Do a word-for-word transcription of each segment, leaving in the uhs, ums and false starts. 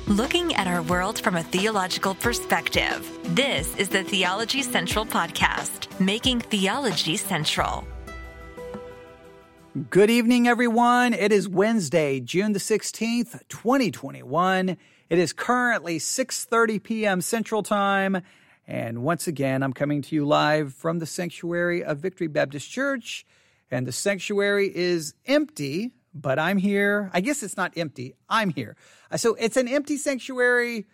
Looking at our world from a theological perspective. This is the Theology Central Podcast, making theology central. Good evening, everyone. It is Wednesday, June the sixteenth, twenty twenty-one. It is currently six thirty p.m. Central Time. And once again, I'm coming to you live from the sanctuary of Victory Baptist Church. And the sanctuary is empty, but I'm here. I guess it's not empty. I'm here. So it's an empty sanctuary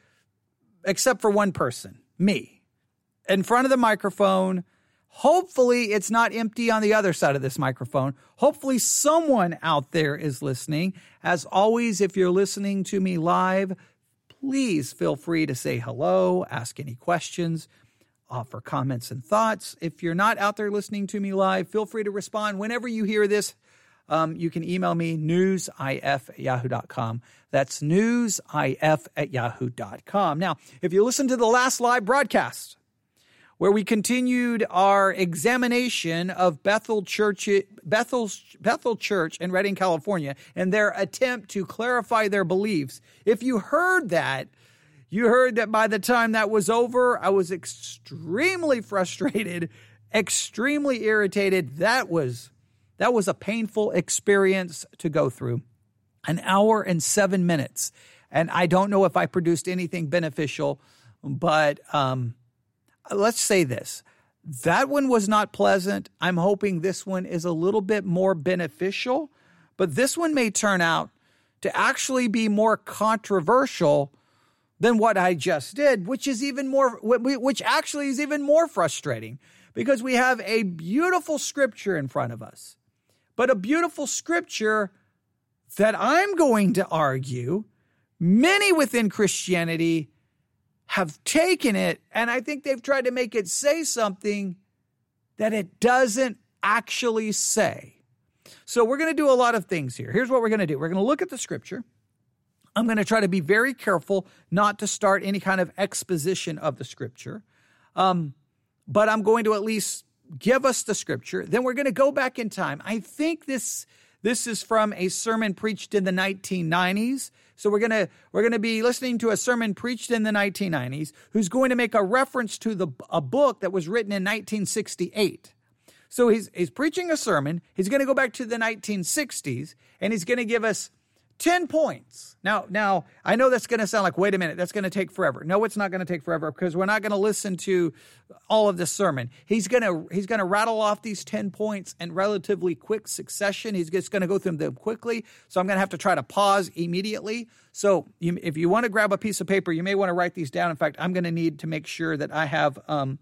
except for one person, me, in front of the microphone. Hopefully it's not empty on the other side of this microphone. Hopefully someone out there is listening. As always, if you're listening to me live, please feel free to say hello, ask any questions, offer comments and thoughts. If you're not out there listening to me live, feel free to respond whenever you hear this. Um, you can email me, newsif at yahoo dot com. That's newsif at yahoo dot com. Now, if you listen to the last live broadcast, where we continued our examination of Bethel Church, Bethel's, Bethel Church in Redding, California, and their attempt to clarify their beliefs. If you heard that, you heard that by the time that was over, I was extremely frustrated, extremely irritated. That was, that was a painful experience to go through. An hour and seven minutes. And I don't know if I produced anything beneficial, but um, let's say this. That one was not pleasant. I'm hoping this one is a little bit more beneficial, but this one may turn out to actually be more controversial than what I just did, which is even more, which actually is even more frustrating, because we have a beautiful scripture in front of us, but a beautiful scripture that I'm going to argue many within Christianity have taken it, and I think they've tried to make it say something that it doesn't actually say. So we're going to do a lot of things here. Here's what we're going to do. We're going to look at the scripture. I'm going to try to be very careful not to start any kind of exposition of the scripture. Um, but I'm going to at least give us the scripture. Then we're going to go back in time. I think this this is from a sermon preached in the nineteen nineties. So we're going to we're going to be listening to a sermon preached in the nineteen nineties who's going to make a reference to the a book that was written in nineteen sixty-eight. So he's he's preaching a sermon. He's going to go back to the nineteen sixties, and he's going to give us ten points. Now, now I know that's going to sound like, wait a minute, that's going to take forever. No, it's not going to take forever, because we're not going to listen to all of this sermon. He's going to he's going to rattle off these ten points in relatively quick succession. He's just going to go through them quickly. So I'm going to have to try to pause immediately. So you, if you want to grab a piece of paper, you may want to write these down. In fact, I'm going to need to make sure that I have um,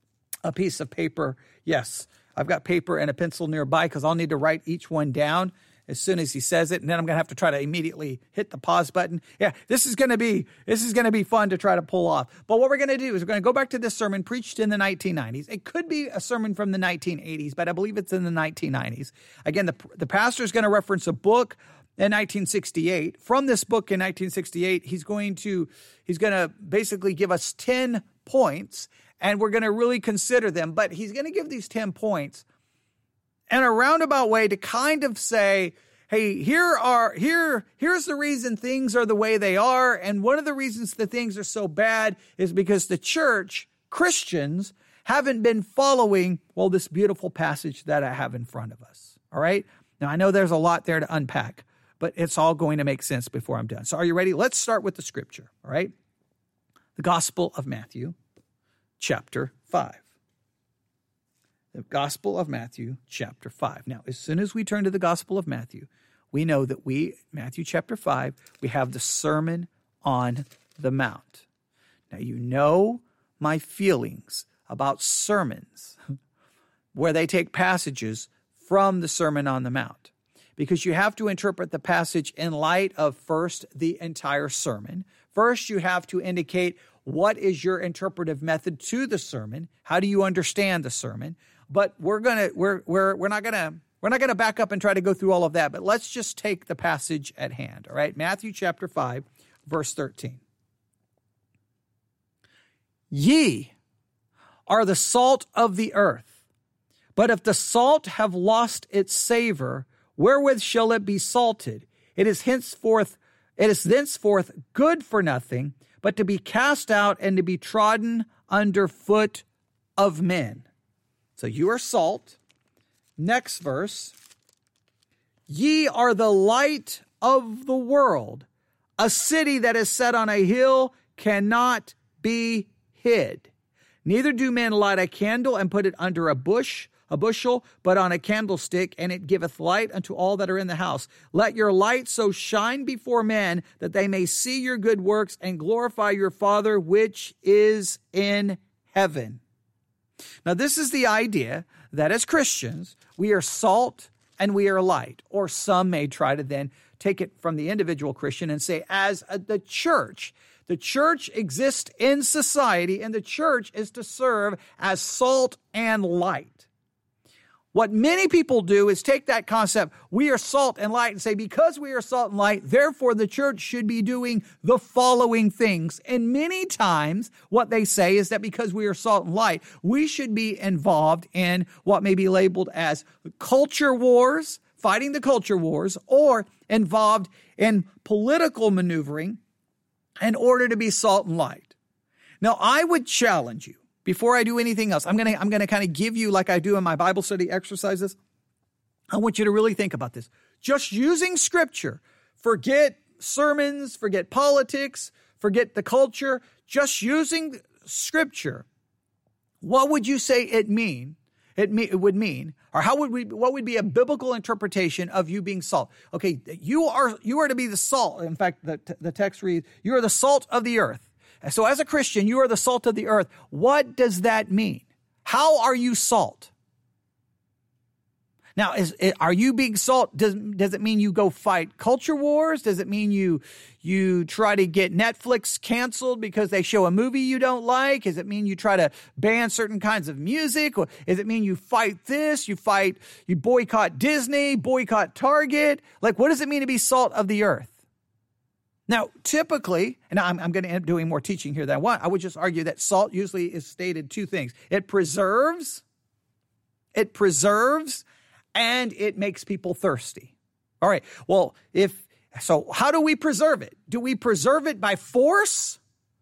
a piece of paper. Yes, I've got paper and a pencil nearby, because I'll need to write each one down as soon as he says it, and then I'm going to have to try to immediately hit the pause button. Yeah, this is going to be this is going to be fun to try to pull off. But what we're going to do is we're going to go back to this sermon preached in the nineteen nineties. It could be a sermon from the nineteen eighties, but I believe it's in the nineteen nineties. Again, the the pastor is going to reference a book in nineteen sixty-eight. From this book in nineteen sixty-eight, he's going to he's going to basically give us ten points, and we're going to really consider them. But he's going to give these ten points in a roundabout way to kind of say, hey, here are here here's the reason things are the way they are, and one of the reasons that things are so bad is because the church, Christians, haven't been following, well, this beautiful passage that I have in front of us. All right? Now, I know there's a lot there to unpack, but it's all going to make sense before I'm done. So are you ready? Let's start with the scripture, all right? The Gospel of Matthew, chapter five. The Gospel of Matthew, chapter five. Now, as soon as we turn to the Gospel of Matthew, we know that we, Matthew chapter five, we have the Sermon on the Mount. Now, you know my feelings about sermons where they take passages from the Sermon on the Mount, because you have to interpret the passage in light of, first, the entire sermon. First, you have to indicate what is your interpretive method to the sermon. How do you understand the sermon? But we're gonna we're we're we're not gonna we're not gonna back up and try to go through all of that. But let's just take the passage at hand. All right, Matthew chapter five, verse thirteen. Ye are the salt of the earth, but if the salt have lost its savor, wherewith shall it be salted? It is henceforth It is thenceforth good for nothing, but to be cast out and to be trodden under foot of men. So you are salt. Next verse. Ye are the light of the world. A city that is set on a hill cannot be hid. Neither do men light a candle and put it under a bush, a bushel, but on a candlestick, and it giveth light unto all that are in the house. Let your light so shine before men that they may see your good works and glorify your Father which is in heaven. Now, this is the idea that as Christians, we are salt and we are light. Or some may try to then take it from the individual Christian and say, as a, the church, the church exists in society, and the church is to serve as salt and light. What many people do is take that concept, we are salt and light, and say, because we are salt and light, therefore the church should be doing the following things. And many times what they say is that because we are salt and light, we should be involved in what may be labeled as culture wars, fighting the culture wars, or involved in political maneuvering in order to be salt and light. Now, I would challenge you, before I do anything else, I'm going to I'm going to kind of give you, like I do in my Bible study exercises, I want you to really think about this. Just using Scripture, forget sermons, forget politics, forget the culture, just using Scripture, what would you say it mean? It, me, it would mean, or how would we? What would be a biblical interpretation of you being salt? Okay, you are you are to be the salt. In fact, the the text reads, "You are the salt of the earth." So as a Christian, you are the salt of the earth. What does that mean? How are you salt? Now, is are you being salt? Does, does it mean you go fight culture wars? Does it mean you you try to get Netflix canceled because they show a movie you don't like? Does it mean you try to ban certain kinds of music? Or does it mean you fight this? You fight, you boycott Disney, boycott Target? Like, what does it mean to be salt of the earth? Now, typically, and I'm, I'm going to end up doing more teaching here than I want, I would just argue that salt usually is stated two things. It preserves, it preserves, and it makes people thirsty. All right, well, if, so how do we preserve it? Do we preserve it by force?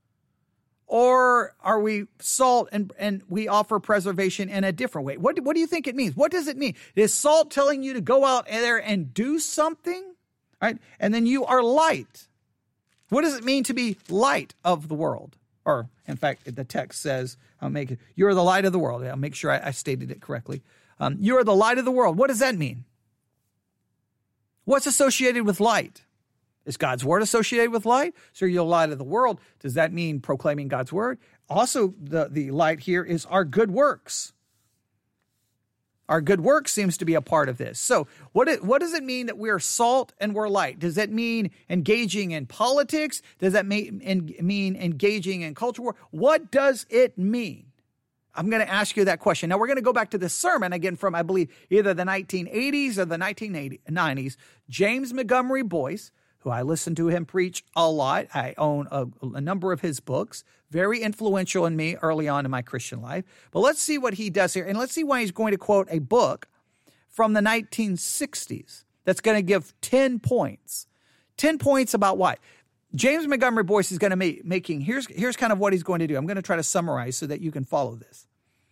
Or are we salt and, and we offer preservation in a different way? What, what do you think it means? What does it mean? Is salt telling you to go out there and do something? All right, and then you are light. What does it mean to be light of the world? Or, in fact, the text says, I'll make it, you're the light of the world. I'll make sure I, I stated it correctly. Um, you are the light of the world. What does that mean? What's associated with light? Is God's word associated with light? So you're the light of the world. Does that mean proclaiming God's word? Also, the, the light here is our good works. Our good work seems to be a part of this. So what, it, what does it mean that we're salt and we're light? Does that mean engaging in politics? Does that mean, in, mean engaging in culture war? What does it mean? I'm going to ask you that question. Now, we're going to go back to this sermon again from, I believe, either the nineteen eighties or the nineteen nineties. James Montgomery Boyce, who I listen to him preach a lot. I own a, a number of his books, very influential in me early on in my Christian life. But let's see what he does here. And let's see why he's going to quote a book from the nineteen sixties that's going to give ten points. ten points about what? James Montgomery Boyce is going to make making, here's, here's kind of what he's going to do. I'm going to try to summarize so that you can follow this.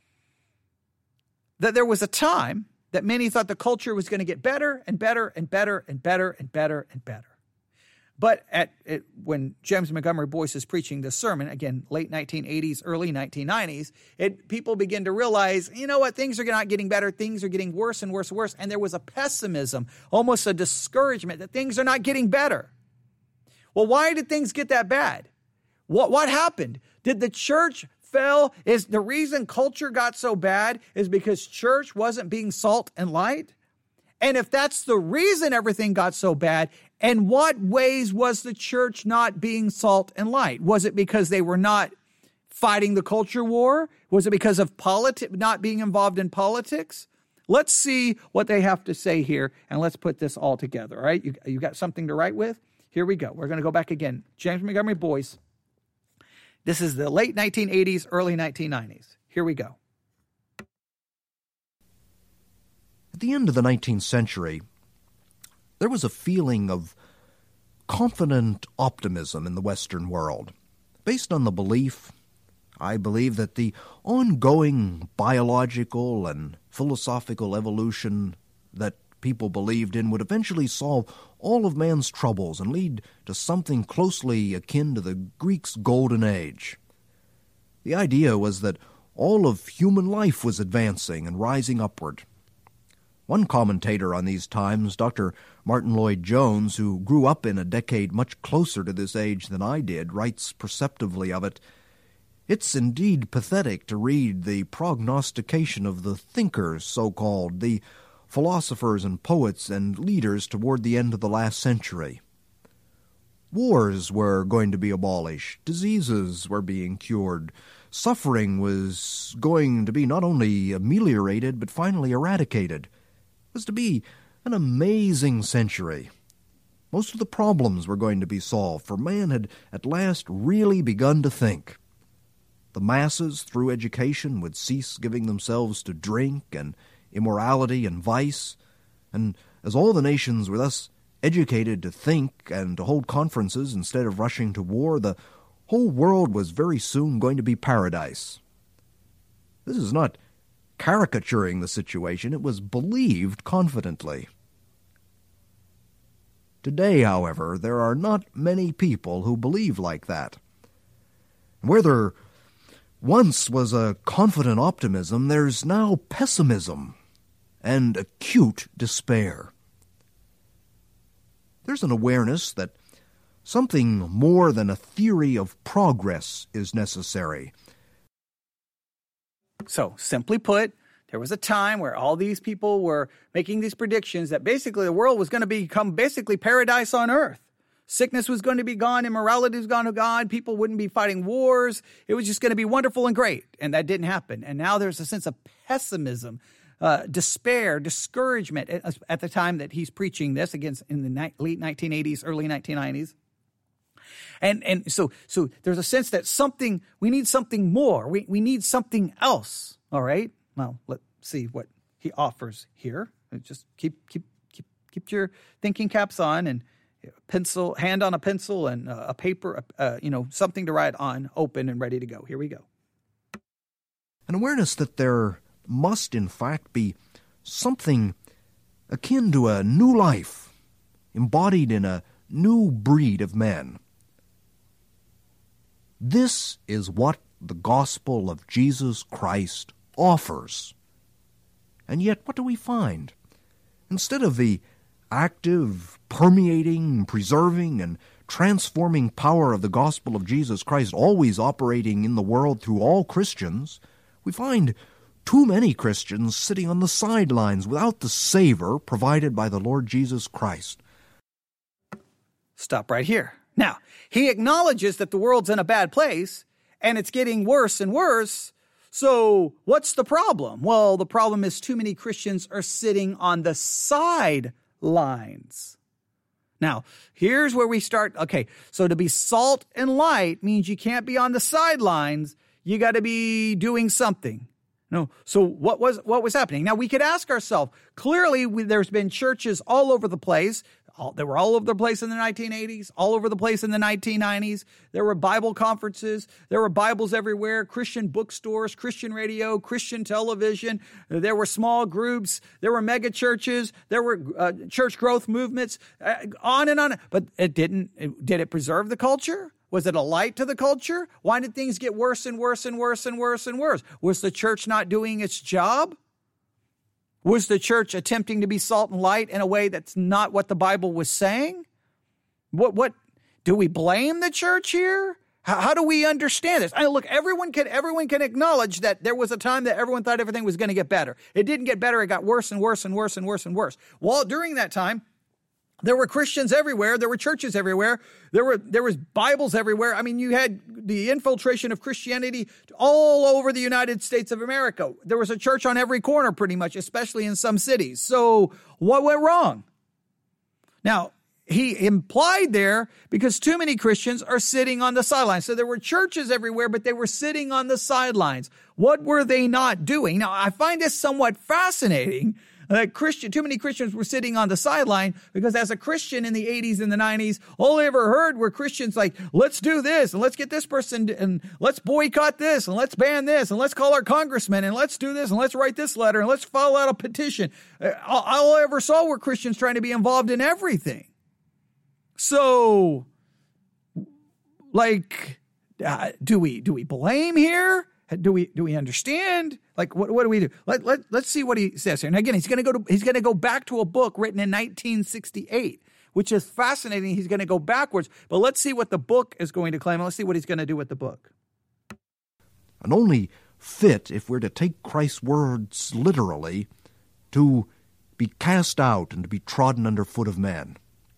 That there was a time that many thought the culture was going to get better and better and better and better and better and better. But at, at when James Montgomery Boyce is preaching this sermon, again, late nineteen eighties, early nineteen nineties, it, people begin to realize, you know what, things are not getting better. Things are getting worse and worse and worse. And there was a pessimism, almost a discouragement that things are not getting better. Well, why did things get that bad? What, what happened? Did the church fail? Is the reason culture got so bad is because church wasn't being salt and light? And if that's the reason everything got so bad, in what ways was the church not being salt and light? Was it because they were not fighting the culture war? Was it because of politi- not being involved in politics? Let's see what they have to say here, and let's put this all together, all right? You, you got something to write with? Here we go. We're going to go back again. James Montgomery Boyce. This is the late nineteen eighties, early nineteen nineties. Here we go. At the end of the nineteenth century, there was a feeling of confident optimism in the Western world, based on the belief, I believe, that the ongoing biological and philosophical evolution that people believed in would eventually solve all of man's troubles and lead to something closely akin to the Greeks' Golden Age. The idea was that all of human life was advancing and rising upward. One commentator on these times, Doctor Martin Lloyd-Jones, who grew up in a decade much closer to this age than I did, writes perceptively of it, "It's indeed pathetic to read the prognostication of the thinkers, so-called, the philosophers and poets and leaders toward the end of the last century. Wars were going to be abolished, diseases were being cured, suffering was going to be not only ameliorated but finally eradicated. It was to be an amazing century. Most of the problems were going to be solved, for man had at last really begun to think. The masses, through education, would cease giving themselves to drink and immorality and vice, and as all the nations were thus educated to think and to hold conferences instead of rushing to war, the whole world was very soon going to be paradise." This is not caricaturing the situation, it was believed confidently. Today, however, there are not many people who believe like that. Where there once was a confident optimism, there's now pessimism and acute despair. There's an awareness that something more than a theory of progress is necessary. So, simply put, there was a time where all these people were making these predictions that basically the world was going to become basically paradise on earth. Sickness was going to be gone, immorality was going to be gone, people wouldn't be fighting wars, it was just going to be wonderful and great, and that didn't happen. And now there's a sense of pessimism, uh, despair, discouragement at, at the time that he's preaching this, again, in the ni- late nineteen eighties, early nineteen nineties. And and so so there's a sense that something, we need something more, we, we need something else, all right? Well, let's see what he offers here. Just keep keep keep keep your thinking caps on, and pencil, hand on a pencil and uh, a paper, uh, you know, something to write on, open and ready to go. Here we go. An awareness that there must, in fact, be something akin to a new life, embodied in a new breed of men. This is what the gospel of Jesus Christ offers. And yet, what do we find? Instead of the active, permeating, preserving, and transforming power of the gospel of Jesus Christ always operating in the world through all Christians, we find too many Christians sitting on the sidelines without the savor provided by the Lord Jesus Christ. Stop right here. Now, he acknowledges that the world's in a bad place, and it's getting worse and worse. So what's the problem? Well, the problem is too many Christians are sitting on the sidelines. Now, here's where we start. Okay, so to be salt and light means you can't be on the sidelines. You got to be doing something. No. So what was what was happening? Now, we could ask ourselves, clearly we, there's been churches all over the place. All, they were all over the place in the nineteen eighties, all over the place in the nineteen nineties. There were Bible conferences. There were Bibles everywhere, Christian bookstores, Christian radio, Christian television. There were small groups. There were mega churches. There were uh, church growth movements, uh, on and on. But it didn't, it, did it preserve the culture? Was it a light to the culture? Why did things get worse and worse and worse and worse and worse? Was the church not doing its job? Was the church attempting to be salt and light in a way that's not what the Bible was saying? What, what, do we blame the church here? How, how do we understand this? I mean, look, everyone can, everyone can acknowledge that there was a time that everyone thought everything was going to get better. It didn't get better. It got worse and worse and worse and worse and worse. Well, during that time, there were Christians everywhere. There were churches everywhere. There were there was Bibles everywhere. I mean, you had the infiltration of Christianity all over the United States of America. There was a church on every corner pretty much, especially in some cities. So what went wrong? Now, he implied there, because too many Christians are sitting on the sidelines. So there were churches everywhere, but they were sitting on the sidelines. What were they not doing? Now, I find this somewhat fascinating. Like Christian, too many Christians were sitting on the sideline because as a Christian in the eighties and the nineties, all I ever heard were Christians like, let's do this and let's get this person and let's boycott this and let's ban this and let's call our congressman and let's do this and let's write this letter and let's file out a petition. All, all I ever saw were Christians trying to be involved in everything. So, like, uh, do we do we blame here? Do we do we understand? Like, what what do we do? Let let let's see what he says here. And again, he's going to go to he's going to go back to a book written in nineteen sixty-eight, which is fascinating. He's going to go backwards, but let's see what the book is going to claim. Let's see what he's going to do with the book. And only fit, if we're to take Christ's words literally, to be cast out and to be trodden under foot of men.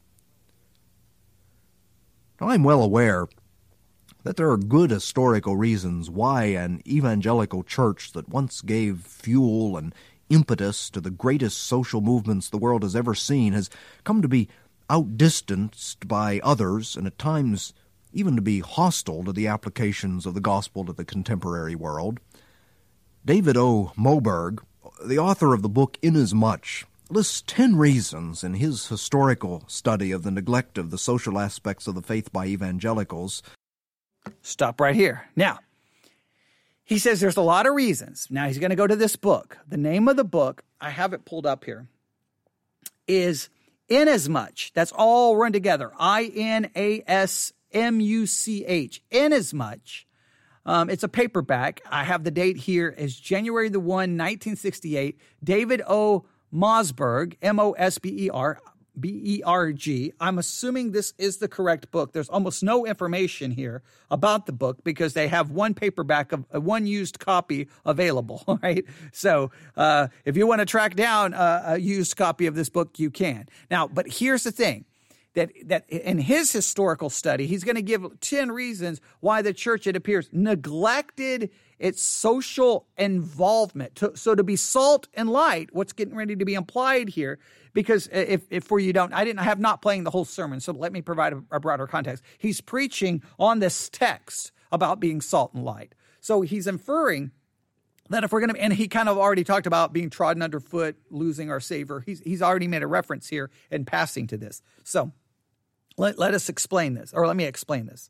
Now, I'm well aware that there are good historical reasons why an evangelical church that once gave fuel and impetus to the greatest social movements the world has ever seen has come to be outdistanced by others and at times even to be hostile to the applications of the gospel to the contemporary world. David O. Moberg, the author of the book Inasmuch, lists ten reasons in his historical study of the neglect of the social aspects of the faith by evangelicals. Stop right here. Now, he says there's a lot of reasons. Now, he's going to go to this book. The name of the book, I have it pulled up here, is Inasmuch. That's all run together. I N A S M U C H. Inasmuch. Um, it's a paperback. I have the date here as January the first, nineteen sixty-eight. David O. Mosberg, M O S B E R, B E R G. I'm assuming this is the correct book. There's almost no information here about the book because they have one paperback, of uh, one used copy available, right? So uh, if you want to track down a, a used copy of this book, you can. Now, but here's the thing. That that in his historical study, he's going to give ten reasons why the church, it appears, neglected its social involvement. To, so to be salt and light, what's getting ready to be implied here, because if, if for you don't, I didn't I have not playing the whole sermon, so let me provide a, a broader context. He's preaching on this text about being salt and light. So he's inferring that if we're going to, and he kind of already talked about being trodden underfoot, losing our savor. He's, he's already made a reference here in passing to this. So Let, let us explain this, or let me explain this.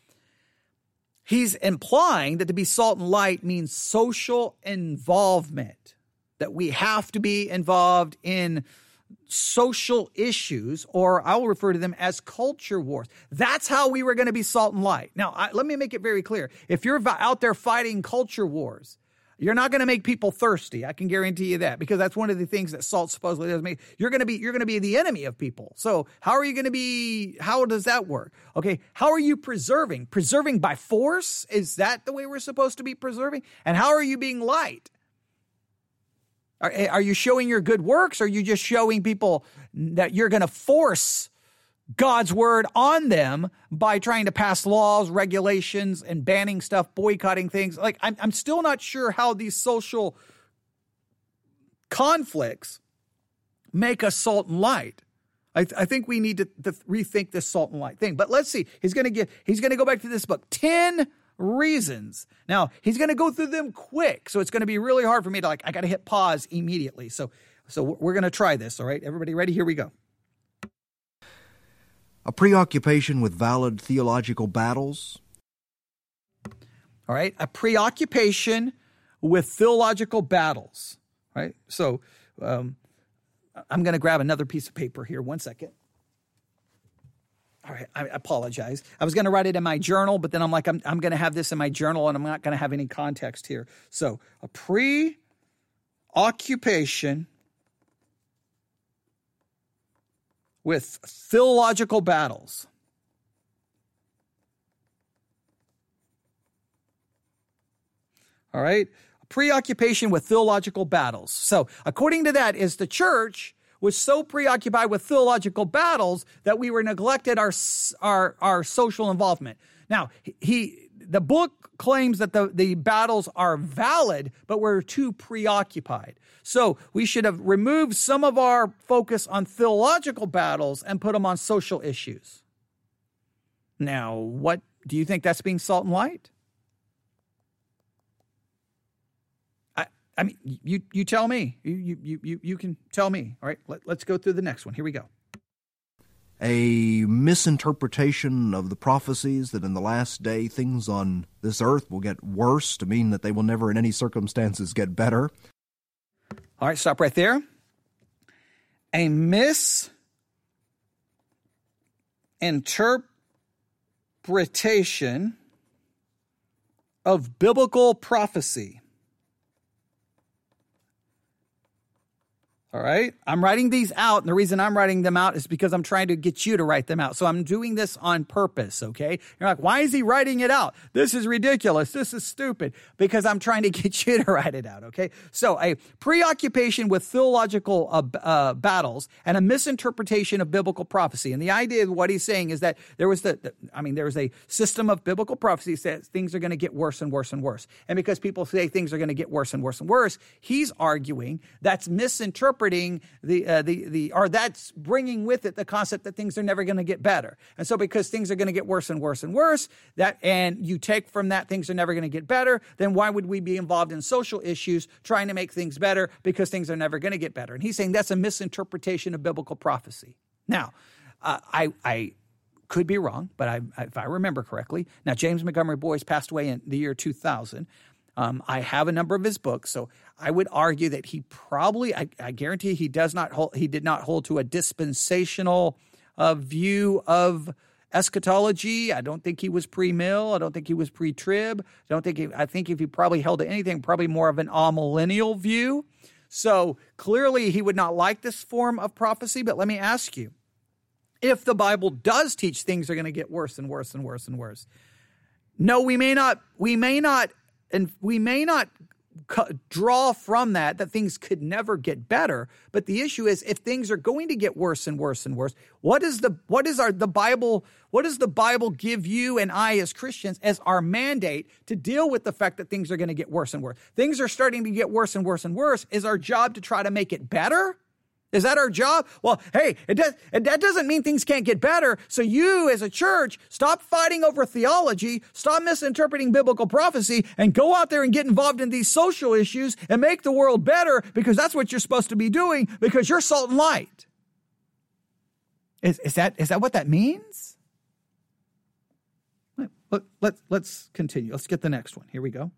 He's implying that to be salt and light means social involvement, that we have to be involved in social issues, or I will refer to them as culture wars. That's how we were going to be salt and light. Now, I, let me make it very clear. If you're out there fighting culture wars, you're not going to make people thirsty. I can guarantee you that, because that's one of the things that salt supposedly does make. You're going to be you're going to be the enemy of people. So how are you going to be? How does that work? Okay, how are you preserving? Preserving by force? Is that the way we're supposed to be preserving? And how are you being light? Are, are you showing your good works? Or are you just showing people that you're going to force God's word on them by trying to pass laws, regulations, and banning stuff, boycotting things? Like, I'm, I'm still not sure how these social conflicts make us salt and light. I, th- I think we need to, to rethink this salt and light thing. But let's see. He's going to get. He's going to go back to this book. Ten reasons. Now he's going to go through them quick, so it's going to be really hard for me to like. I got to hit pause immediately. So, so we're going to try this. All right, everybody, ready? Here we go. A preoccupation with valid theological battles. All right, a preoccupation with theological battles. Right. So um, I'm going to grab another piece of paper here. One second. All right, I apologize. I was going to write it in my journal, but then I'm like, I'm, I'm going to have this in my journal, and I'm not going to have any context here. So a preoccupation with theological battles. All right, a preoccupation with theological battles. So according to that, is the church was so preoccupied with theological battles that we were neglected our our our social involvement. Now, he the book claims that the, the battles are valid, but we're too preoccupied. So we should have removed some of our focus on theological battles and put them on social issues. Now, what do you think that's being salt and light? I, I mean, you you tell me. You you you you can tell me. All right, let, let's go through the next one. Here we go. A misinterpretation of the prophecies that in the last day things on this earth will get worse to mean that they will never in any circumstances get better. All right, stop right there. A misinterpretation of biblical prophecy. All right. I'm writing these out. And the reason I'm writing them out is because I'm trying to get you to write them out. So I'm doing this on purpose. Okay. You're like, why is he writing it out? This is ridiculous. This is stupid, because I'm trying to get you to write it out. Okay. So a preoccupation with theological uh, uh, battles and a misinterpretation of biblical prophecy. And the idea of what he's saying is that there was the, the I mean, there was a system of biblical prophecy that says things are going to get worse and worse and worse. And because people say things are going to get worse and worse and worse, he's arguing that's misinterpreting the uh, the the or that's bringing with it the concept that things are never going to get better. And so because things are going to get worse and worse and worse, that and you take from that things are never going to get better, then why would we be involved in social issues trying to make things better because things are never going to get better? And he's saying that's a misinterpretation of biblical prophecy. Now, uh, I I could be wrong, but I, if I remember correctly, now James Montgomery Boyce passed away in the year two thousand. Um, I have a number of his books, so I would argue that he probably, I, I guarantee he does not hold, he did not hold to a dispensational uh, view of eschatology. I don't think he was pre-mill. I don't think he was pre-trib. I don't think he, I think if he probably held to anything, probably more of an amillennial view. So clearly he would not like this form of prophecy. But let me ask you, if the Bible does teach things are going to get worse and worse and worse and worse, no, we may not, we may not. And we may not draw from that that things could never get better. But the issue is, if things are going to get worse and worse and worse, what is the what is our the Bible? What does the Bible give you and I as Christians as our mandate to deal with the fact that things are going to get worse and worse? Things are starting to get worse and worse and worse. Is our job to try to make it better? Is that our job? Well, hey, it does, it, that doesn't mean things can't get better. So you as a church, stop fighting over theology, stop misinterpreting biblical prophecy, and go out there and get involved in these social issues and make the world better, because that's what you're supposed to be doing, because you're salt and light. Is, is that is that what that means? Let, let, let's continue. Let's get the next one. Here we go.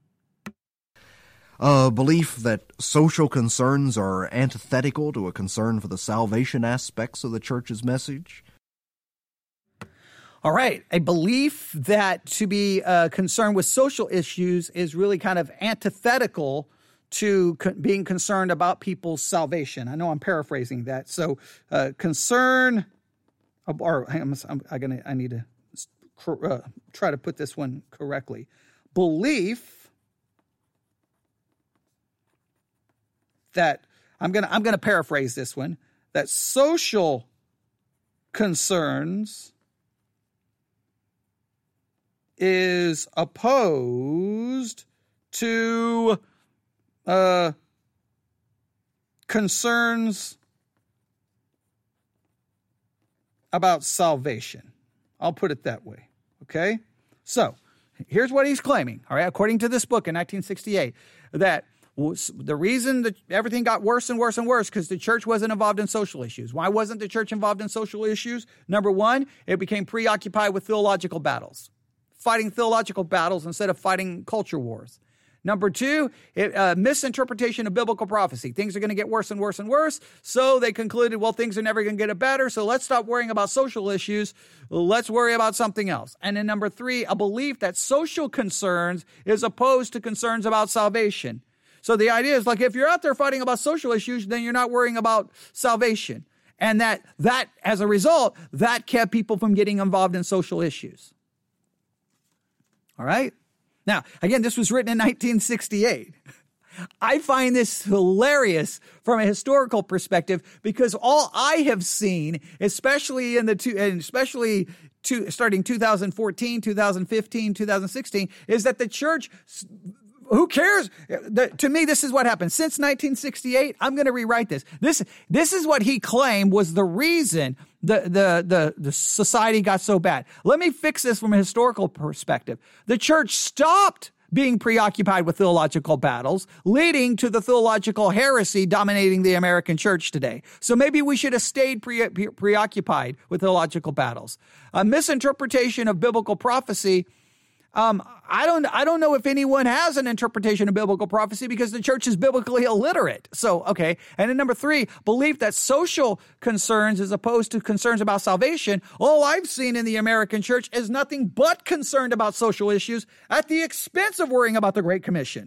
A belief that social concerns are antithetical to a concern for the salvation aspects of the church's message. All right. A belief that to be uh, concerned with social issues is really kind of antithetical to co- being concerned about people's salvation. I know I'm paraphrasing that. So uh, concern, or hang on, I'm, I'm gonna, I need to uh, try to put this one correctly. Belief that I'm gonna I'm gonna paraphrase this one, that social concerns is opposed to uh, concerns about salvation. I'll put it that way. Okay? So here's what he's claiming, all right, according to this book in nineteen sixty-eight, that the reason that everything got worse and worse and worse because the church wasn't involved in social issues. Why wasn't the church involved in social issues? Number one, it became preoccupied with theological battles, fighting theological battles instead of fighting culture wars. Number two, it, uh, misinterpretation of biblical prophecy. Things are going to get worse and worse and worse. So they concluded, well, things are never going to get better. So let's stop worrying about social issues. Let's worry about something else. And then number three, a belief that social concerns is opposed to concerns about salvation. So the idea is, like, if you're out there fighting about social issues, then you're not worrying about salvation. And that, that as a result, that kept people from getting involved in social issues. All right? Now, again, this was written in nineteen sixty-eight. I find this hilarious from a historical perspective, because all I have seen, especially in the two, and especially to, starting two thousand fourteen, two thousand fifteen, two thousand sixteen, is that the church, who cares? The, to me, this is what happened. Since nineteen sixty-eight, I'm going to rewrite this. This this is what he claimed was the reason the, the, the, the society got so bad. Let me fix this from a historical perspective. The church stopped being preoccupied with theological battles, leading to the theological heresy dominating the American church today. So maybe we should have stayed pre- pre- preoccupied with theological battles. A misinterpretation of biblical prophecy. Um, I don't, I don't know if anyone has an interpretation of biblical prophecy because the church is biblically illiterate. So, okay. And then number three, belief that social concerns as opposed to concerns about salvation. All I've seen in the American church is nothing but concerned about social issues at the expense of worrying about the Great Commission.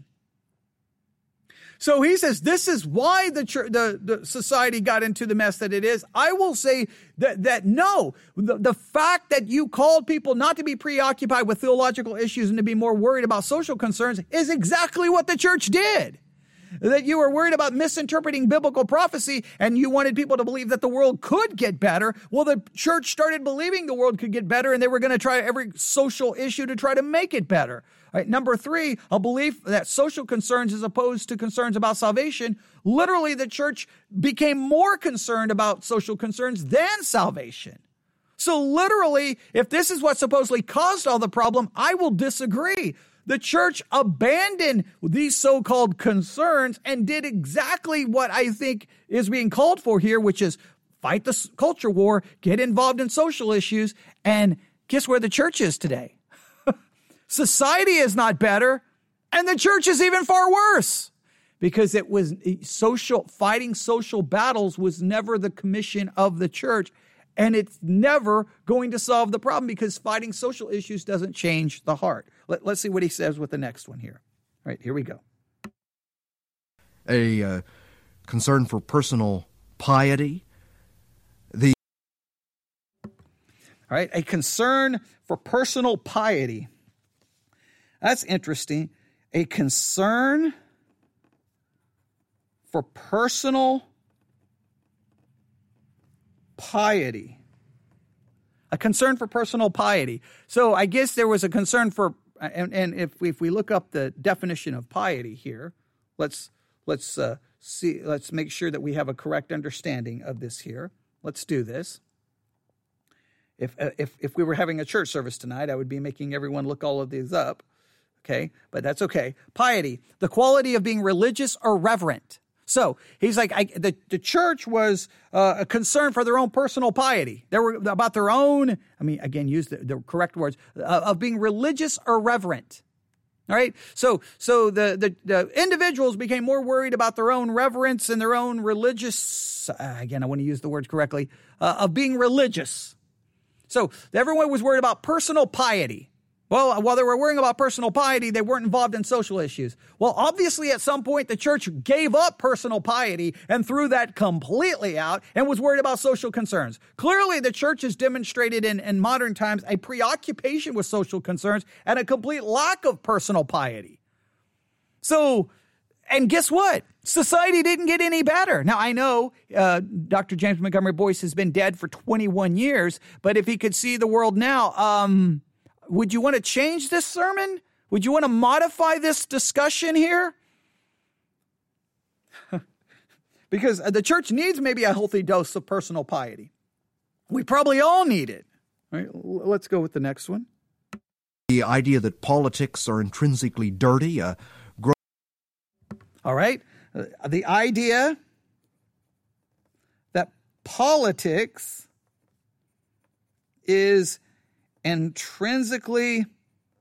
So he says this is why the, church, the the society got into the mess that it is. I will say that that no, the, the fact that you called people not to be preoccupied with theological issues and to be more worried about social concerns is exactly what the church did. That you were worried about misinterpreting biblical prophecy and you wanted people to believe that the world could get better. Well, the church started believing the world could get better and they were going to try every social issue to try to make it better. All right, number three, a belief that social concerns as opposed to concerns about salvation. Literally, the church became more concerned about social concerns than salvation. So literally, if this is what supposedly caused all the problem, I will disagree. The church abandoned these so-called concerns and did exactly what I think is being called for here, which is fight the culture war, get involved in social issues, and guess where the church is today? Society is not better, and the church is even far worse because it was social, fighting social battles was never the commission of the church, and it's never going to solve the problem because fighting social issues doesn't change the heart. Let, let's see what he says with the next one here. All right, here we go. A uh, concern for personal piety. The All right, a concern for personal piety. That's interesting. A concern for personal piety. A concern for personal piety. So I guess there was a concern for, and, and if we, if we look up the definition of piety here, let's let's uh, see. Let's make sure that we have a correct understanding of this here. Let's do this. If uh, if if we were having a church service tonight, I would be making everyone look all of these up. Okay, but that's okay. Piety, the quality of being religious or reverent. So he's like, I, the, the church was uh, a concern for their own personal piety. They were about their own, I mean, again, use the, the correct words, uh, of being religious or reverent. All right. So so the, the, the individuals became more worried about their own reverence and their own religious, uh, again, I want to use the words correctly, uh, of being religious. So everyone was worried about personal piety. Well, while they were worrying about personal piety, they weren't involved in social issues. Well, obviously, at some point, the church gave up personal piety and threw that completely out and was worried about social concerns. Clearly, the church has demonstrated in, in modern times a preoccupation with social concerns and a complete lack of personal piety. So, and guess what? Society didn't get any better. Now, I know uh, Doctor James Montgomery Boyce has been dead for twenty-one years, but if he could see the world now, um... would you want to change this sermon? Would you want to modify this discussion here? Because the church needs maybe a healthy dose of personal piety. We probably all need it. All right, let's go with the next one. The idea that politics are intrinsically dirty. Uh, gro- all right. Uh, the idea that politics is intrinsically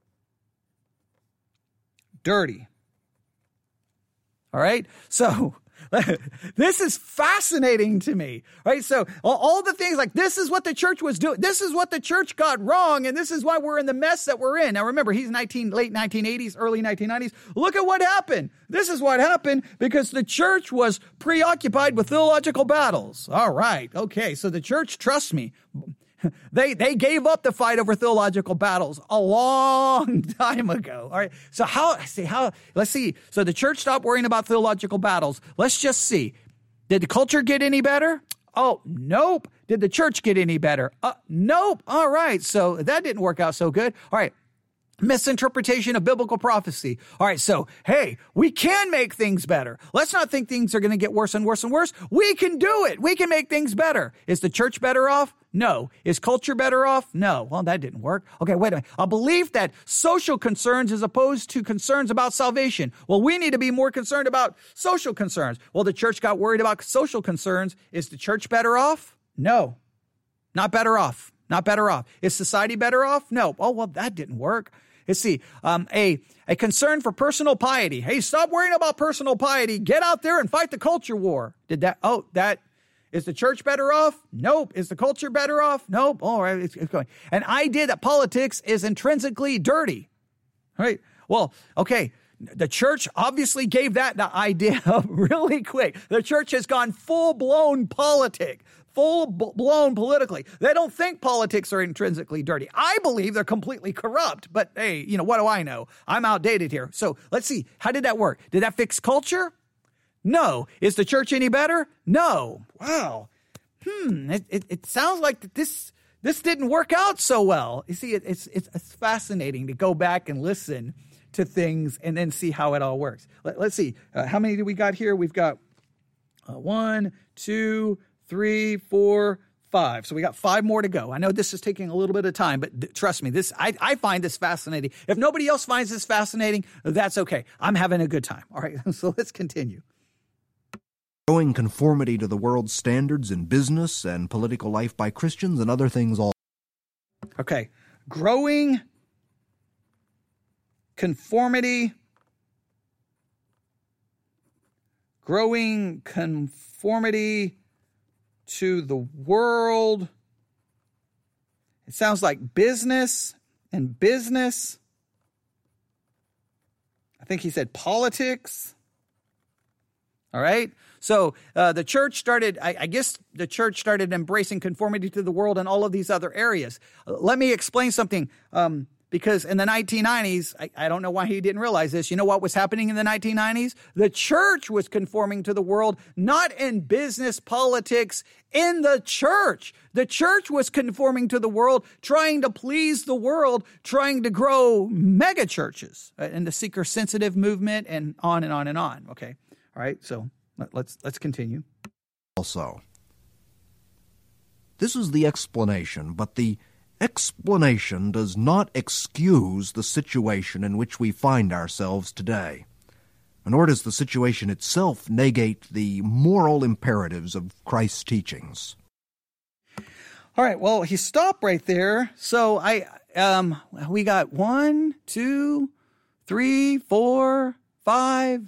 dirty. All right. So this is fascinating to me. Right. So all, all the things like this is what the church was doing. This is what the church got wrong. And this is why we're in the mess that we're in. Now, remember, he's nineteen, late nineteen eighties, early nineteen nineties. Look at what happened. This is what happened because the church was preoccupied with theological battles. All right. Okay. So the church, trust me, They they gave up the fight over theological battles a long time ago. All right. So how see how let's see. So the church stopped worrying about theological battles. Let's just see. Did the culture get any better? Oh, nope. Did the church get any better? Uh, nope. All right. So that didn't work out so good. All right. Misinterpretation of biblical prophecy. All right, so, hey, we can make things better. Let's not think things are going to get worse and worse and worse. We can do it. We can make things better. Is the church better off? No. Is culture better off? No. Well, that didn't work. Okay, wait a minute. A belief that social concerns is opposed to concerns about salvation. Well, we need to be more concerned about social concerns. Well, the church got worried about social concerns. Is the church better off? No. Not better off. Not better off. Is society better off? No. Oh, well, that didn't work. Let's see, um, a, a concern for personal piety. Hey, stop worrying about personal piety. Get out there and fight the culture war. Did that, oh, that, is the church better off? Nope. Is the culture better off? Nope. All right, it's, it's going. An idea that politics is intrinsically dirty. All right, well, okay. The church obviously gave that the idea really quick. The church has gone full-blown politic. Full-blown politically. They don't think politics are intrinsically dirty. I believe they're completely corrupt, but hey, you know, what do I know? I'm outdated here. So let's see. How did that work? Did that fix culture? No. Is the church any better? No. Wow. Hmm. It, it, it sounds like this, this didn't work out so well. You see, it, it's, it's, it's fascinating to go back and listen to things and then see how it all works. Let, let's see. Uh, how many do we got here? We've got uh, one, two, three, four, five. So we got five more to go. I know this is taking a little bit of time, but th- trust me, this I, I find this fascinating. If nobody else finds this fascinating, that's okay. I'm having a good time. All right, so let's continue. Growing conformity to the world's standards in business and political life by Christians and other things all. Okay, growing conformity, growing conformity to the world. It sounds like business and business. I think he said politics. All right. So uh, the church started, I, I guess the church started embracing conformity to the world in all of these other areas. Uh, let me explain something. Um, Because in the nineteen nineties, I, I don't know why he didn't realize this. You know what was happening in the nineteen nineties? The church was conforming to the world, not in business, politics, in the church. The church was conforming to the world, trying to please the world, trying to grow mega churches and the seeker-sensitive movement and on and on and on. Okay. All right. So let, let's let's continue. Also, this is the explanation, but the explanation does not excuse the situation in which we find ourselves today, nor does the situation itself negate the moral imperatives of Christ's teachings. All right, well, he stopped right there. So I, um, we got one, two, three, four, five,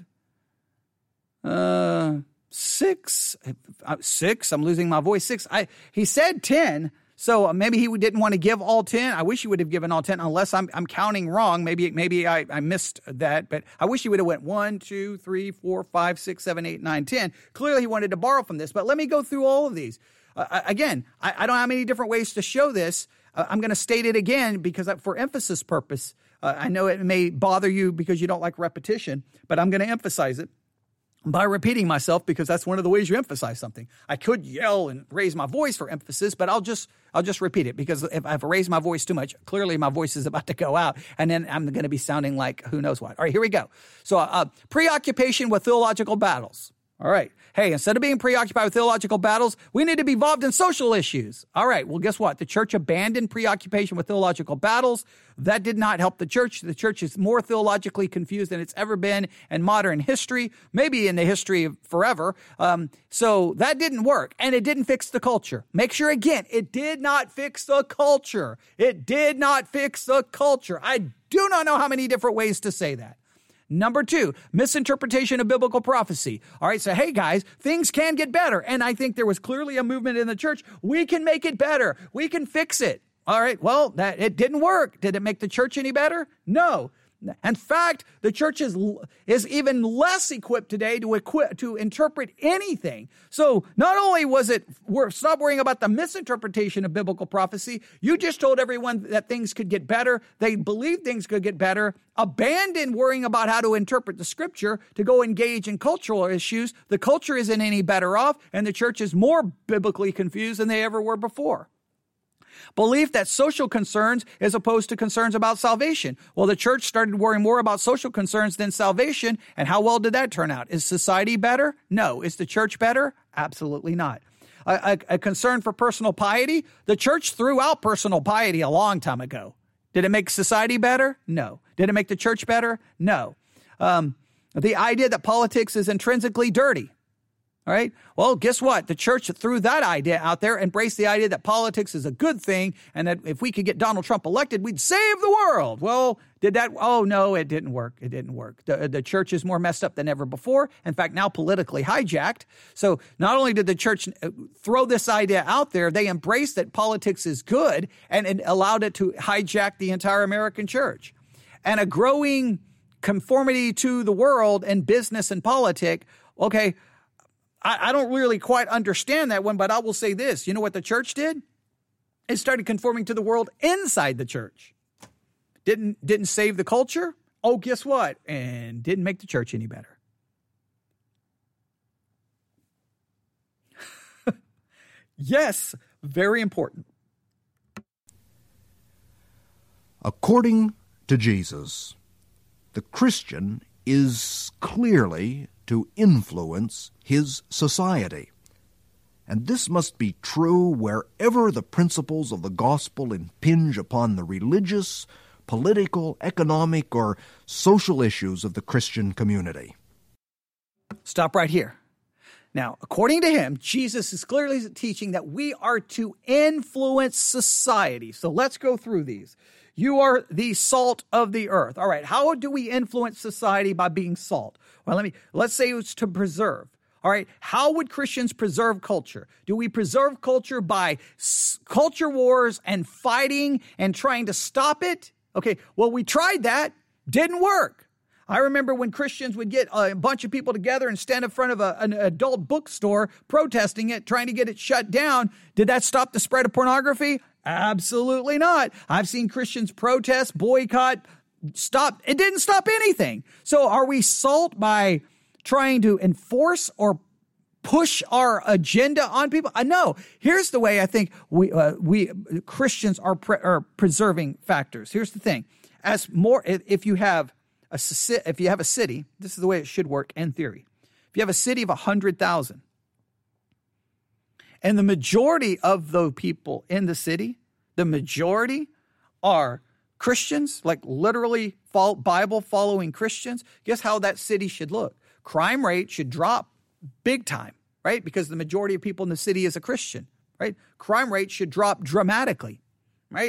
uh, six, uh, six. I'm losing my voice. Six. I he said ten. So maybe he didn't want to give all ten. I wish he would have given all ten, unless I'm I'm counting wrong. Maybe maybe I, I missed that, but I wish he would have went one, two, three, four, five, six, seven, eight, nine, ten. Clearly he wanted to borrow from this, but let me go through all of these. Uh, again, I, I don't have many different ways to show this. Uh, I'm going to state it again because I, for emphasis purpose. Uh, I know it may bother you because you don't like repetition, but I'm going to emphasize it by repeating myself, because that's one of the ways you emphasize something. I could yell and raise my voice for emphasis, but I'll just I'll just repeat it, because if I've raised my voice too much, clearly my voice is about to go out, and then I'm going to be sounding like who knows what. All right, here we go. So uh, preoccupation with theological battles. All right. Hey, instead of being preoccupied with theological battles, we need to be involved in social issues. All right. Well, guess what? The church abandoned preoccupation with theological battles. That did not help the church. The church is more theologically confused than it's ever been in modern history, maybe in the history of forever. Um, so that didn't work, and it didn't fix the culture. Make sure, again, it did not fix the culture. It did not fix the culture. I do not know how many different ways to say that. Number two, misinterpretation of biblical prophecy. All right, so hey guys, things can get better. And I think there was clearly a movement in the church. We can make it better. We can fix it. All right, well, that it didn't work. Did it make the church any better? No. In fact, the church is, is even less equipped today to equip, to interpret anything. So not only was it, we're, stop worrying about the misinterpretation of biblical prophecy. You just told everyone that things could get better. They believed things could get better. Abandon worrying about how to interpret the scripture to go engage in cultural issues. The culture isn't any better off, and the church is more biblically confused than they ever were before. Belief that social concerns is opposed to concerns about salvation. Well, the church started worrying more about social concerns than salvation, and how well did that turn out? Is society better? No. Is the church better? Absolutely not. A, a, a concern for personal piety? The church threw out personal piety a long time ago. Did it make society better? No. Did it make the church better? No. Um, the idea that politics is intrinsically dirty. All right. Well, guess what? The church threw that idea out there, embraced the idea that politics is a good thing, and that if we could get Donald Trump elected, we'd save the world. Well, did that? Oh, no, it didn't work. It didn't work. The, the church is more messed up than ever before. In fact, now politically hijacked. So not only did the church throw this idea out there, they embraced that politics is good, and it allowed it to hijack the entire American church. And a growing conformity to the world in business and politics, okay, I don't really quite understand that one, but I will say this. You know what the church did? It started conforming to the world inside the church. Didn't, didn't save the culture. Oh, guess what? And didn't make the church any better. Yes, very important. According to Jesus, the Christian is clearly to influence his society. And this must be true wherever the principles of the gospel impinge upon the religious, political, economic, or social issues of the Christian community. Stop right here. Now, according to him, Jesus is clearly teaching that we are to influence society. So let's go through these. You are the salt of the earth. All right, how do we influence society by being salt? Well, let me, let's say it's to preserve. All right, how would Christians preserve culture? Do we preserve culture by s- culture wars and fighting and trying to stop it? Okay, well, we tried that. Didn't work. I remember when Christians would get a bunch of people together and stand in front of a, an adult bookstore protesting it, trying to get it shut down. Did that stop the spread of pornography? Absolutely not. I've seen Christians protest, boycott, stop. It didn't stop anything. So are we salt by trying to enforce or push our agenda on people? Uh, no. Here's the way I think we uh, we Christians are, pre- are preserving factors. Here's the thing: as more, if you have a if you have a city, this is the way it should work in theory. If you have a city of a hundred thousand, and the majority of the people in the city, the majority are Christians, like literally Bible following Christians. Guess how that city should look? Crime rate should drop big time, right? Because the majority of people in the city is a Christian, right? Crime rate should drop dramatically, right?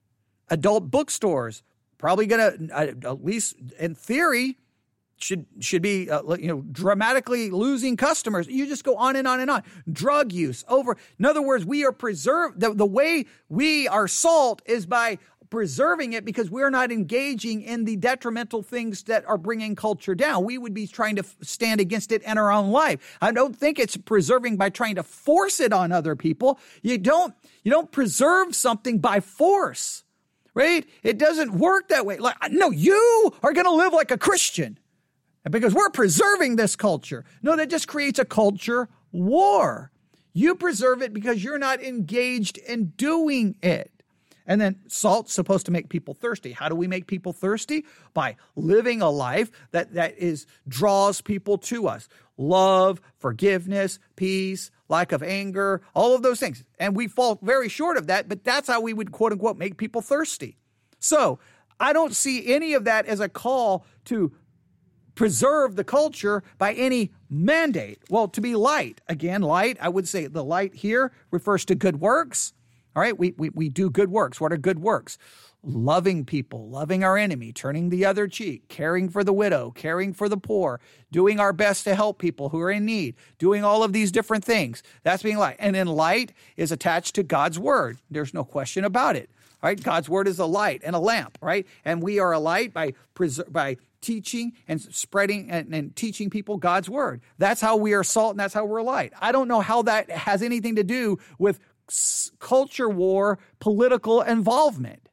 Adult bookstores probably going to, uh, at least in theory, should should be uh, you know dramatically losing customers. You just go on and on and on. Drug use over. In other words, we are preserved. The, the way we are salt is by preserving it, because we're not engaging in the detrimental things that are bringing culture down. We would be trying to stand against it in our own life. I don't think it's preserving by trying to force it on other people. You don't, you don't preserve something by force, right? It doesn't work that way. Like, no, you are going to live like a Christian because we're preserving this culture. No, that just creates a culture war. You preserve it because you're not engaged in doing it. And then salt's supposed to make people thirsty. How do we make people thirsty? By living a life that, that is draws people to us. Love, forgiveness, peace, lack of anger, all of those things. And we fall very short of that, but that's how we would, quote unquote, make people thirsty. So I don't see any of that as a call to preserve the culture by any mandate. Well, to be light, again, light, I would say the light here refers to good works. All right, we, we we do good works. What are good works? Loving people, loving our enemy, turning the other cheek, caring for the widow, caring for the poor, doing our best to help people who are in need, doing all of these different things. That's being light. And then light is attached to God's word. There's no question about it. All right, God's word is a light and a lamp, right? And we are a light by preser- by teaching and spreading and, and teaching people God's word. That's how we are salt, and that's how we're light. I don't know how that has anything to do with culture war, political involvement.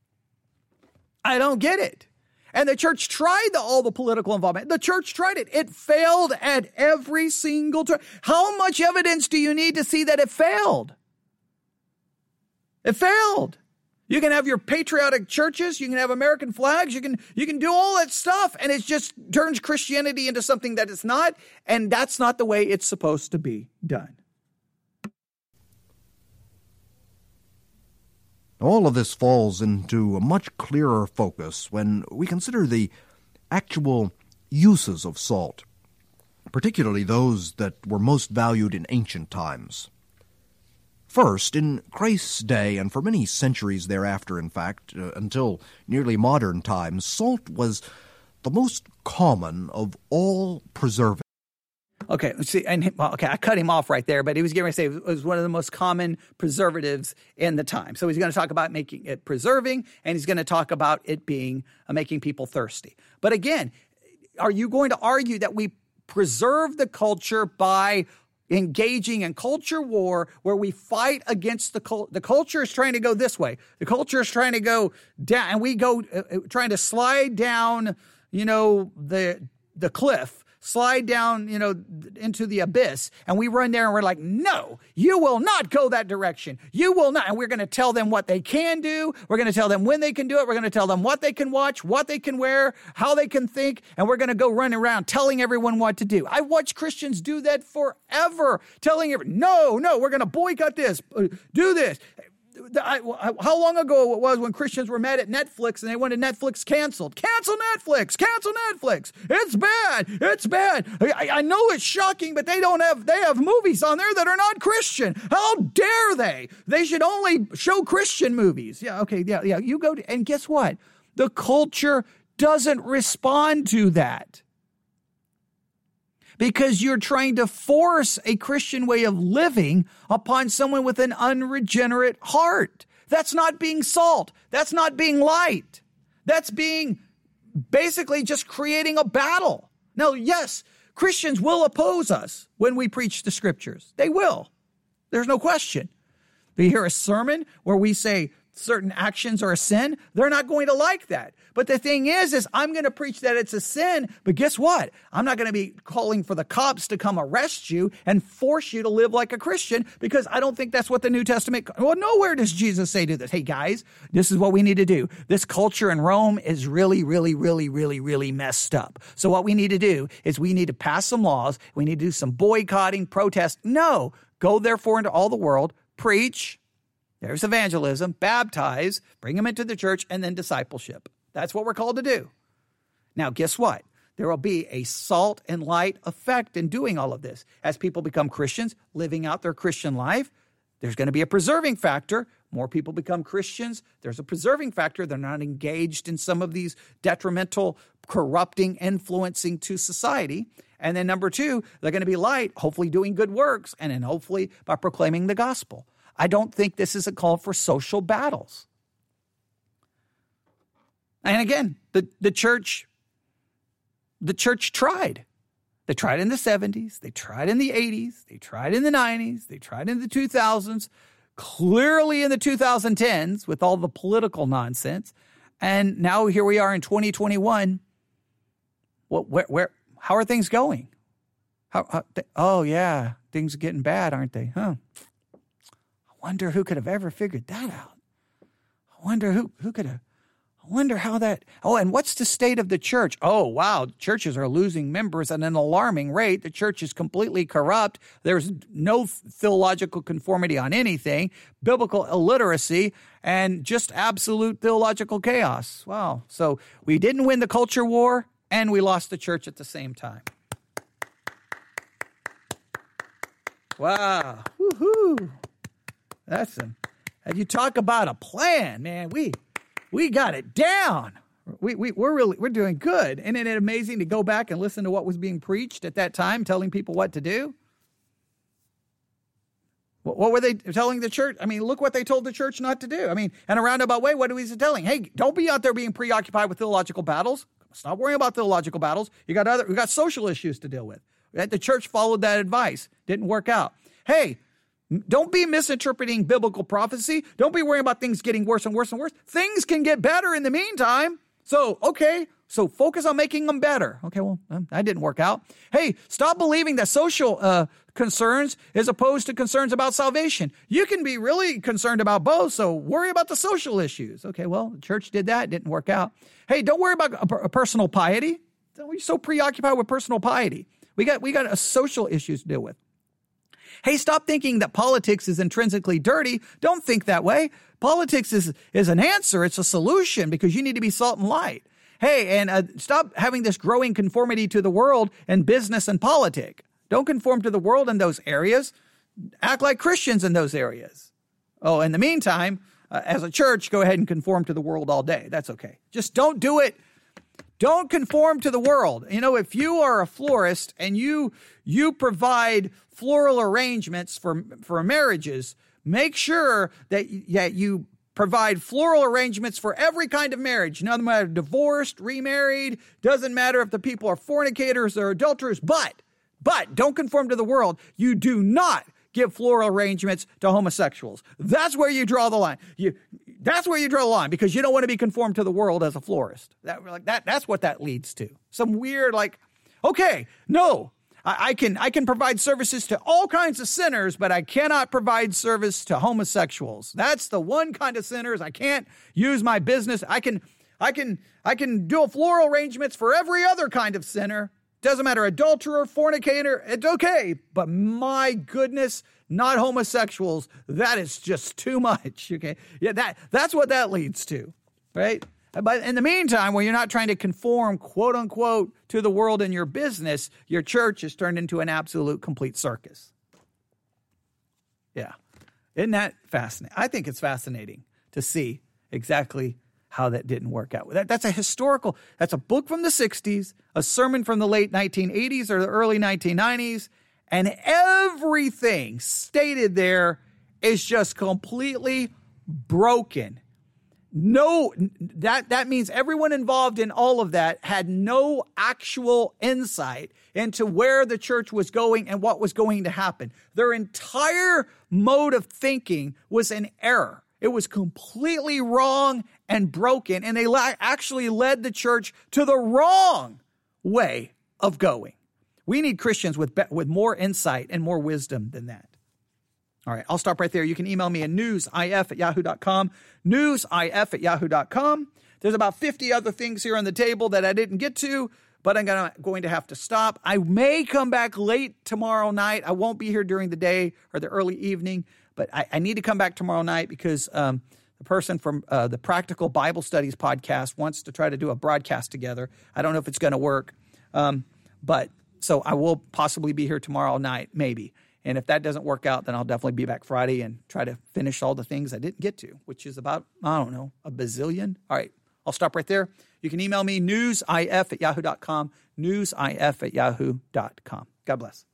I don't get it. And the church tried the, all the political involvement. The church tried it. It failed at every single turn. How much evidence do you need to see that it failed? It failed. You can have your patriotic churches, you can have American flags, you can you can do all that stuff, and it just turns Christianity into something that it's not, and that's not the way it's supposed to be done. All of this falls into a much clearer focus when we consider the actual uses of salt, particularly those that were most valued in ancient times. First, in Christ's day, and for many centuries thereafter, in fact, uh, until nearly modern times, salt was the most common of all preservatives. Okay, let's see, and well, okay, I cut him off right there, but he was going to say it was one of the most common preservatives in the time. So he's going to talk about making it preserving, and he's going to talk about it being uh, making people thirsty. But again, are you going to argue that we preserve the culture by engaging in culture war where we fight against the culture? The culture is trying to go this way. The culture is trying to go down, and we go uh, trying to slide down, you know, the the cliff, slide down, you know, into the abyss, and we run there and we're like, no, you will not go that direction. You will not. And we're going to tell them what they can do. We're going to tell them when they can do it. We're going to tell them what they can watch, what they can wear, how they can think, and we're going to go run around telling everyone what to do. I watch Christians do that forever, telling everyone, no, no, we're going to boycott this, do this. I, how long ago it was when Christians were mad at Netflix and they wanted Netflix canceled. Cancel Netflix! Cancel Netflix! It's bad! It's bad! I, I know it's shocking, but they don't have, they have movies on there that are not Christian. How dare they? They should only show Christian movies. Yeah, okay, yeah, yeah. You go to, and guess what? The culture doesn't respond to that. Because you're trying to force a Christian way of living upon someone with an unregenerate heart. That's not being salt. That's not being light. That's being basically just creating a battle. Now, yes, Christians will oppose us when we preach the scriptures. They will. There's no question. They hear a sermon where we say certain actions are a sin, they're not going to like that. But the thing is, is I'm going to preach that it's a sin, but guess what? I'm not going to be calling for the cops to come arrest you and force you to live like a Christian, because I don't think that's what the New Testament, well, nowhere does Jesus say do this. Hey guys, this is what we need to do. This culture in Rome is really, really, really, really, really messed up. So what we need to do is we need to pass some laws. We need to do some boycotting, protest. No, go therefore into all the world, preach. There's evangelism, baptize, bring them into the church, and then discipleship. That's what we're called to do. Now, guess what? There will be a salt and light effect in doing all of this. As people become Christians, living out their Christian life, there's going to be a preserving factor. More people become Christians. There's a preserving factor. They're not engaged in some of these detrimental, corrupting, influencing to society. And then number two, they're going to be light, hopefully doing good works, and then hopefully by proclaiming the gospel. I don't think this is a call for social battles. And again, the, the church, the church tried. They tried in the seventies. They tried in the eighties. They tried in the nineties. They tried in the two thousands. Clearly in the two thousand tens with all the political nonsense. And now here we are in twenty twenty-one. What, where, where, how are things going? How, how th- oh, yeah, things are getting bad, aren't they? Huh? I wonder who could have ever figured that out. I wonder who, who could have, I wonder how that, oh, and what's the state of the church? Oh, wow, churches are losing members at an alarming rate. The church is completely corrupt. There's no theological conformity on anything, biblical illiteracy, and just absolute theological chaos. Wow. So we didn't win the culture war, and we lost the church at the same time. Wow. Woohoo. That's a, and you talk about a plan, man. We we got it down. We we we're really we're doing good. Isn't it amazing to go back and listen to what was being preached at that time, telling people what to do? What, what were they telling the church? I mean, look what they told the church not to do. I mean, in a roundabout way, what are we telling? Hey, don't be out there being preoccupied with theological battles. Stop worrying about theological battles. You got other we got social issues to deal with. The church followed that advice. Didn't work out. Hey, don't be misinterpreting biblical prophecy. Don't be worrying about things getting worse and worse and worse. Things can get better in the meantime. So, okay, So focus on making them better. Okay, well, that didn't work out. Hey, stop believing that social uh, concerns is opposed to concerns about salvation. You can be really concerned about both, so worry about the social issues. Okay, well, the church did that. It didn't work out. Hey, don't worry about a, a personal piety. Don't be so preoccupied with personal piety. We got, we got a social issues to deal with. Hey, stop thinking that politics is intrinsically dirty. Don't think that way. Politics is, is an answer. It's a solution because you need to be salt and light. Hey, and uh, stop having this growing conformity to the world in business and politics. Don't conform to the world in those areas. Act like Christians in those areas. Oh, in the meantime, uh, as a church, go ahead and conform to the world all day. That's okay. Just don't do it. Don't conform to the world. You know, if you are a florist and you you provide floral arrangements for for marriages, make sure that, that you provide floral arrangements for every kind of marriage. No matter divorced, remarried, doesn't matter if the people are fornicators or adulterers, but, but don't conform to the world. You do not give floral arrangements to homosexuals. That's where you draw the line. You, that's where you draw the line because you don't want to be conformed to the world as a florist. That, like that, that's what that leads to. Some weird, like, okay, no, I, I can I can provide services to all kinds of sinners, but I cannot provide service to homosexuals. That's the one kind of sinners. I can't use my business. I can I can I can do a floral arrangements for every other kind of sinner. Doesn't matter, adulterer, fornicator, it's okay. But my goodness, not homosexuals. That is just too much. Okay, yeah, that that's what that leads to, right? But in the meantime, when you're not trying to conform, quote unquote, to the world in your business, your church is turned into an absolute complete circus. Yeah. Isn't that fascinating? I think it's fascinating to see exactly how that didn't work out. That, that's a historical, that's a book from the sixties, a sermon from the late nineteen eighties or the early nineteen nineties, and everything stated there is just completely broken. No, that, that means everyone involved in all of that had no actual insight into where the church was going and what was going to happen. Their entire mode of thinking was in error. It was completely wrong and broken, and they la- actually led the church to the wrong way of going. We need Christians with, be- with more insight and more wisdom than that. All right, I'll stop right there. You can email me at newsif at yahoo dot com, newsif at yahoo dot com. There's about fifty other things here on the table that I didn't get to, but I'm gonna, going to have to stop. I may come back late tomorrow night. I won't be here during the day or the early evening, but I, I need to come back tomorrow night because um, the person from uh, the Practical Bible Studies podcast wants to try to do a broadcast together. I don't know if it's going to work, um, but so I will possibly be here tomorrow night, maybe. And if that doesn't work out, then I'll definitely be back Friday and try to finish all the things I didn't get to, which is about, I don't know, a bazillion. All right, I'll stop right there. You can email me, newsif at yahoo dot com, newsif at yahoo dot com. God bless.